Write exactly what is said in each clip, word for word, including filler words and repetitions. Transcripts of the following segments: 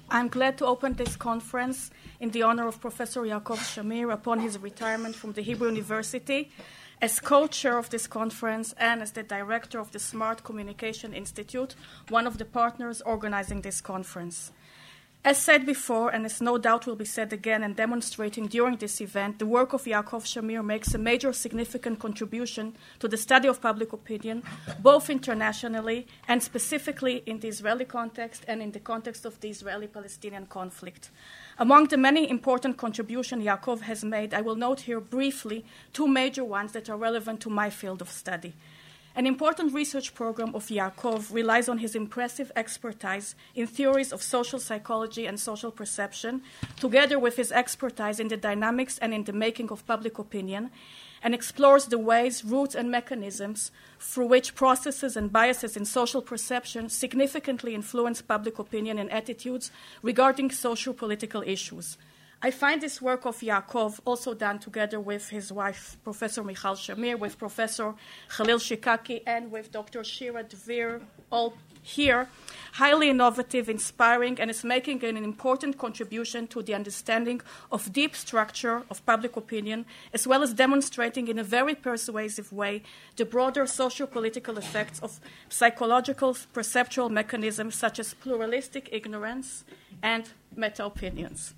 I'm glad to open this conference in the honor of Professor Yaakov Shamir upon his retirement from the Hebrew University as co-chair of this conference and as the director of the Smart Communication Institute, one of the partners organizing this conference. As said before, and as no doubt will be said again and demonstrating during this event, the work of Yaakov Shamir makes a major significant contribution to the study of public opinion, both internationally and specifically in the Israeli context and in the context of the Israeli-Palestinian conflict. Among the many important contributions Yaakov has made, I will note here briefly two major ones that are relevant to my field of study. An important research program of Yaakov relies on his impressive expertise in theories of social psychology and social perception, together with his expertise in the dynamics and in the making of public opinion, and explores the ways, routes, and mechanisms through which processes and biases in social perception significantly influence public opinion and attitudes regarding social political issues. I find this work of Yaakov, also done together with his wife, Professor Michal Shamir, with Professor Khalil Shikaki, and with Doctor Shira Dvir, all here, highly innovative, inspiring, and is making an important contribution to the understanding of deep structure of public opinion, as well as demonstrating in a very persuasive way the broader socio-political effects of psychological perceptual mechanisms such as pluralistic ignorance and meta-opinions.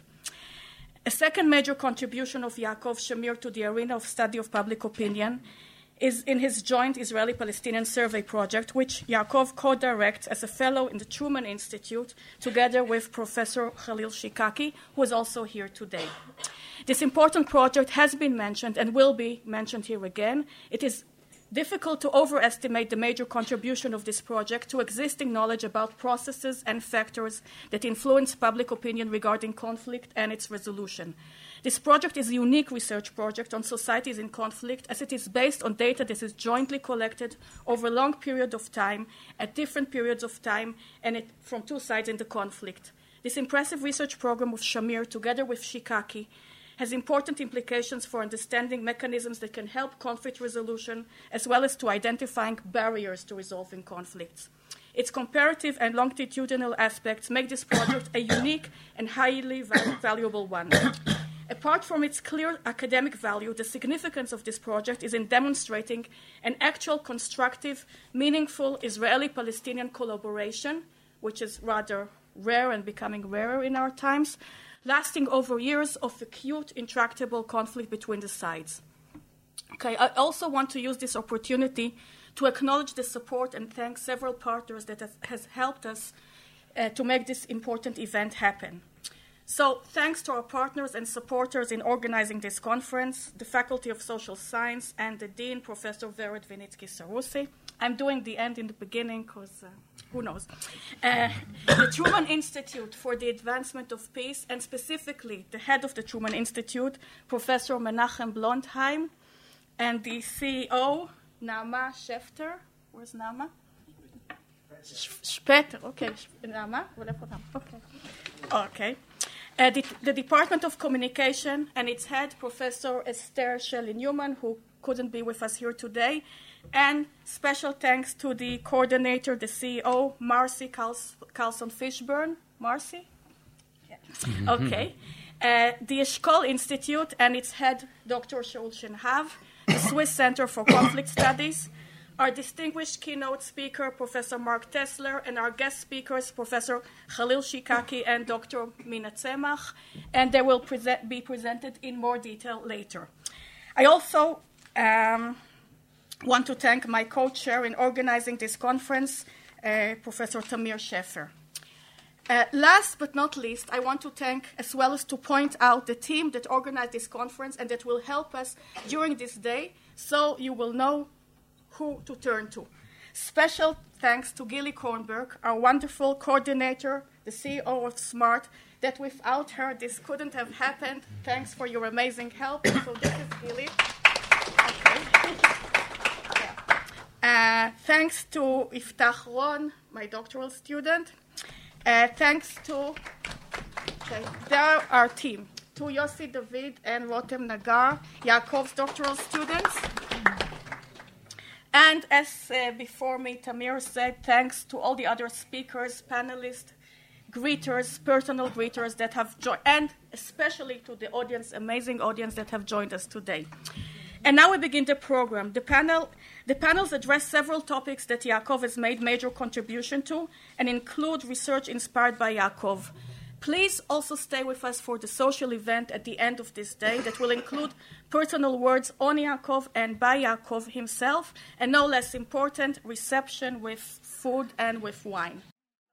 A second major contribution of Yaakov Shamir to the arena of study of public opinion is in his joint Israeli-Palestinian survey project, which Yaakov co-directs as a fellow in the Truman Institute, together with Professor Khalil Shikaki, who is also here today. This important project has been mentioned and will be mentioned here again. It is difficult to overestimate the major contribution of this project to existing knowledge about processes and factors that influence public opinion regarding conflict and its resolution. This project is a unique research project on societies in conflict, as it is based on data that is jointly collected over a long period of time, at different periods of time, and it, from two sides in the conflict. This impressive research program of Shamir, together with Shikaki, has important implications for understanding mechanisms that can help conflict resolution, as well as to identifying barriers to resolving conflicts. Its comparative and longitudinal aspects make this project a unique and highly val- valuable one. Apart from its clear academic value, the significance of this project is in demonstrating an actual constructive, meaningful Israeli-Palestinian collaboration, which is rather rare and becoming rarer in our times, lasting over years of acute, intractable conflict between the sides. Okay, I also want to use this opportunity to acknowledge the support and thank several partners that has, has helped us uh, to make this important event happen. So, thanks to our partners and supporters in organizing this conference, the Faculty of Social Science and the Dean, Professor Vered Vinitsky-Sarusi. I'm doing the end in the beginning because uh, who knows. Uh, the Truman Institute for the Advancement of Peace, and specifically the head of the Truman Institute, Professor Menachem Blondheim, and the C E O, Naama Schefter. Where's Naama? Speter. Okay, Naama. Okay. Okay. Uh, the, the Department of Communication and its head, Professor Esther Shelley-Newman, who couldn't be with us here today, and special thanks to the coordinator, the C E O, Marcy Carls- Carlson-Fishburne. Marcy? Yeah. Okay. Uh, the Eshkol Institute and its head, Doctor Shaul Shenhav, the Swiss Center for Conflict Studies, our distinguished keynote speaker, Professor Mark Tesler, and our guest speakers, Professor Khalil Shikaki and Doctor Mina Tzemach, and they will present, be presented in more detail later. I also um, want to thank my co-chair in organizing this conference, uh, Professor Tamir Shefer. Uh, last but not least, I want to thank, as well as to point out, the team that organized this conference and that will help us during this day, so you will know who to turn to. Special thanks to Gilly Kornberg, our wonderful coordinator, the C E O of SMART, that without her this couldn't have happened. Thanks for your amazing help. So this is Gilly. Okay. Uh, thanks to Iftach Ron, my doctoral student. Uh, thanks to, okay, they're our team, to Yossi David and Rotem Nagar, Yaakov's doctoral students. And as uh, before me, Tamir said, thanks to all the other speakers, panelists, greeters, personal greeters that have joined, and especially to the audience, amazing audience that have joined us today. And now we begin the program. The panel, the panels address several topics that Yaakov has made major contribution to and include research inspired by Yaakov. Please also stay with us for the social event at the end of this day that will include personal words on Yaakov and by Yaakov himself, and no less important, reception with food and with wine.